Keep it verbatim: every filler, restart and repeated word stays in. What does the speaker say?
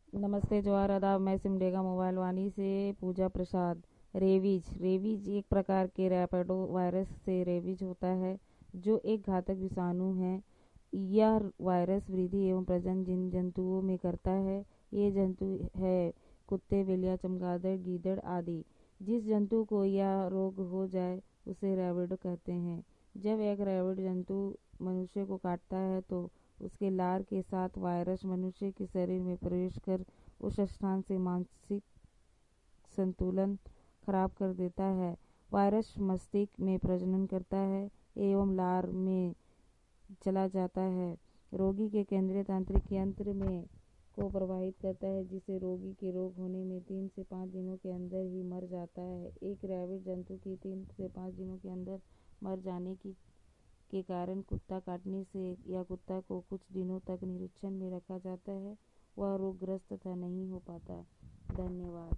नमस्ते जवाहर आदाब। मैं सिमडेगा मोबाइल वानी से पूजा प्रसाद। रेबीज रेबीज एक प्रकार के रैपिडो वायरस से रेबीज होता है, जो एक घातक विषाणु है। यह वायरस वृद्धि एवं प्रजनन जिन जंतुओं में करता है। ये जंतु है कुत्ते, बिल्लियाँ, चमगादड़, गीदड़ आदि। जिस जंतु को यह रोग हो जाए उसे रैबिडो कहते हैं। जब एक रैबिड जंतु मनुष्य को काटता है तो उसके लार के साथ वायरस मनुष्य के शरीर में प्रवेश कर उस स्थान से मानसिक संतुलन खराब कर देता है। वायरस मस्तिष्क में प्रजनन करता है एवं लार में चला जाता है। रोगी के केंद्रीय तंत्रिका यंत्र में को प्रभावित करता है, जिससे रोगी के रोग होने में तीन से पाँच दिनों के अंदर ही मर जाता है। एक रैबिड जंतु की तीन से पाँच दिनों के अंदर मर जाने की के कारण कुत्ता काटने से या कुत्ता को कुछ दिनों तक निरीक्षण में रखा जाता है, वह रोगग्रस्त तथा नहीं हो पाता। धन्यवाद।